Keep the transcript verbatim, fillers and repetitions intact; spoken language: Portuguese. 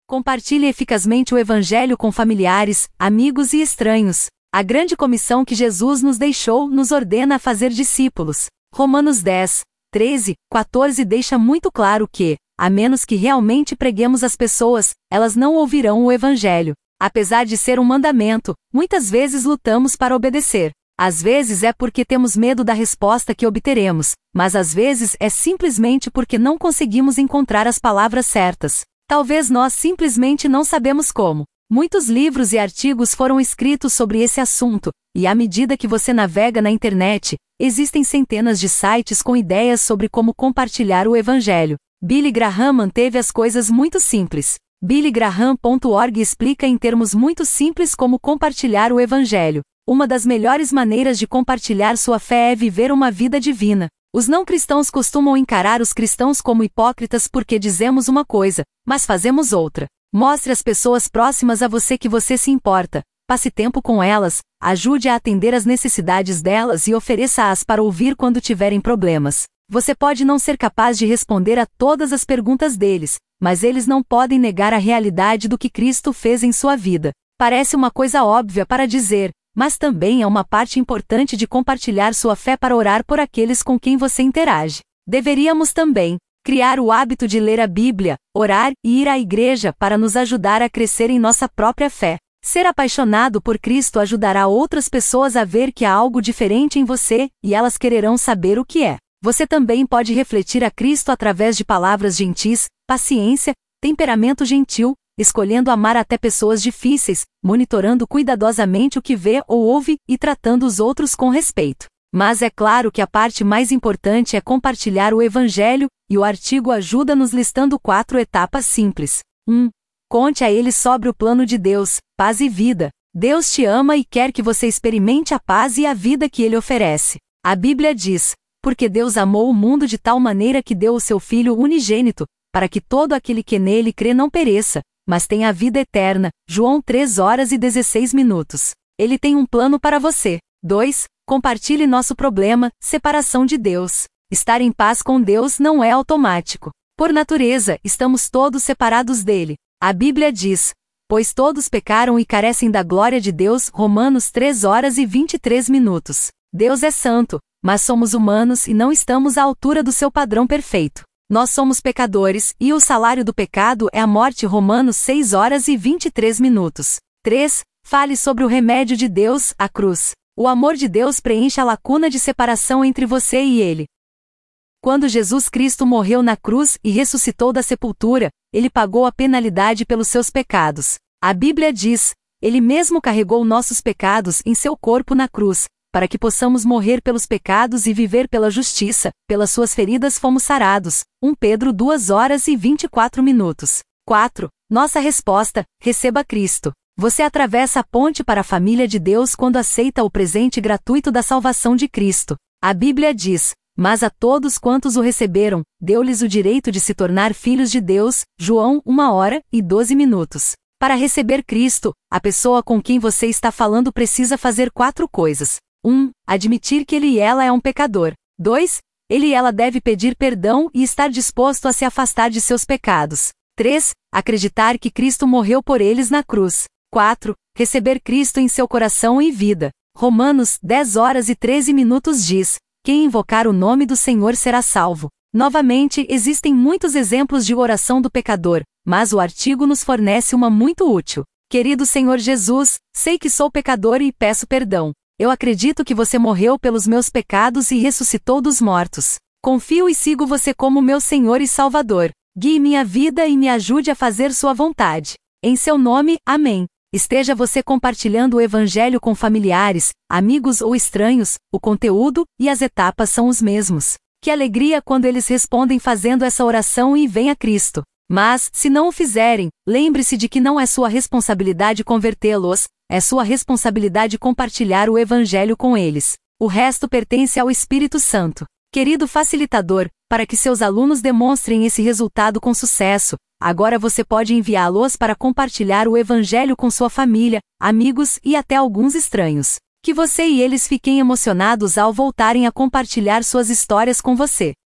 Compartilhe eficazmente o Evangelho com familiares, amigos e estranhos. A grande comissão que Jesus nos deixou nos ordena a fazer discípulos. Romanos dez, treze, quatorze deixa muito claro que, a menos que realmente preguemos às pessoas, elas não ouvirão o Evangelho. Apesar de ser um mandamento, muitas vezes lutamos para obedecer. Às vezes é porque temos medo da resposta que obteremos, mas às vezes é simplesmente porque não conseguimos encontrar as palavras certas. Talvez nós simplesmente não sabemos como. Muitos livros e artigos foram escritos sobre esse assunto, e à medida que você navega na internet, existem centenas de sites com ideias sobre como compartilhar o Evangelho. Billy Graham manteve as coisas muito simples. billy graham ponto org explica em termos muito simples como compartilhar o Evangelho. Uma das melhores maneiras de compartilhar sua fé é viver uma vida divina. Os não cristãos costumam encarar os cristãos como hipócritas porque dizemos uma coisa, mas fazemos outra. Mostre às pessoas próximas a você que você se importa. Passe tempo com elas, ajude a atender às necessidades delas e ofereça-as para ouvir quando tiverem problemas. Você pode não ser capaz de responder a todas as perguntas deles, mas eles não podem negar a realidade do que Cristo fez em sua vida. Parece uma coisa óbvia para dizer, mas também é uma parte importante de compartilhar sua fé para orar por aqueles com quem você interage. Deveríamos também criar o hábito de ler a Bíblia, orar e ir à igreja para nos ajudar a crescer em nossa própria fé. Ser apaixonado por Cristo ajudará outras pessoas a ver que há algo diferente em você, e elas quererão saber o que é. Você também pode refletir a Cristo através de palavras gentis, paciência, temperamento gentil, escolhendo amar até pessoas difíceis, monitorando cuidadosamente o que vê ou ouve e tratando os outros com respeito. Mas é claro que a parte mais importante é compartilhar o Evangelho, e o artigo ajuda-nos listando quatro etapas simples. um. Conte a ele sobre o plano de Deus, paz e vida. Deus te ama e quer que você experimente a paz e a vida que ele oferece. A Bíblia diz, porque Deus amou o mundo de tal maneira que deu o seu Filho unigênito, para que todo aquele que nele crê não pereça, mas tem a vida eterna. João três horas e dezesseis minutos. Ele tem um plano para você. dois. Compartilhe nosso problema, separação de Deus. Estar em paz com Deus não é automático. Por natureza, estamos todos separados dele. A Bíblia diz, pois todos pecaram e carecem da glória de Deus. Romanos três horas e vinte e três minutos. Deus é santo, mas somos humanos e não estamos à altura do seu padrão perfeito. Nós somos pecadores, e o salário do pecado é a morte. Romanos seis horas e vinte e três minutos. três. Fale sobre o remédio de Deus, a cruz. O amor de Deus preenche a lacuna de separação entre você e ele. Quando Jesus Cristo morreu na cruz e ressuscitou da sepultura, ele pagou a penalidade pelos seus pecados. A Bíblia diz, ele mesmo carregou nossos pecados em seu corpo na cruz, para que possamos morrer pelos pecados e viver pela justiça. Pelas suas feridas fomos sarados. um Pedro duas horas e vinte e quatro minutos. quatro. Nossa resposta, receba Cristo. Você atravessa a ponte para a família de Deus quando aceita o presente gratuito da salvação de Cristo. A Bíblia diz, mas a todos quantos o receberam, deu-lhes o direito de se tornar filhos de Deus. João uma hora e doze minutos. Para receber Cristo, a pessoa com quem você está falando precisa fazer quatro coisas. um. Admitir que ele e ela é um pecador. dois. Ele e ela deve pedir perdão e estar disposto a se afastar de seus pecados. três. Acreditar que Cristo morreu por eles na cruz. quatro. Receber Cristo em seu coração e vida. Romanos dez horas e treze minutos diz, quem invocar o nome do Senhor será salvo. Novamente, existem muitos exemplos de oração do pecador, mas o artigo nos fornece uma muito útil. Querido Senhor Jesus, sei que sou pecador e peço perdão. Eu acredito que você morreu pelos meus pecados e ressuscitou dos mortos. Confio e sigo você como meu Senhor e Salvador. Guie minha vida e me ajude a fazer sua vontade. Em seu nome, amém. Esteja você compartilhando o Evangelho com familiares, amigos ou estranhos, o conteúdo e as etapas são os mesmos. Que alegria quando eles respondem fazendo essa oração e vêm a Cristo. Mas, se não o fizerem, lembre-se de que não é sua responsabilidade convertê-los, é sua responsabilidade compartilhar o Evangelho com eles. O resto pertence ao Espírito Santo. Querido facilitador, para que seus alunos demonstrem esse resultado com sucesso, agora você pode enviá-los para compartilhar o Evangelho com sua família, amigos e até alguns estranhos. Que você e eles fiquem emocionados ao voltarem a compartilhar suas histórias com você.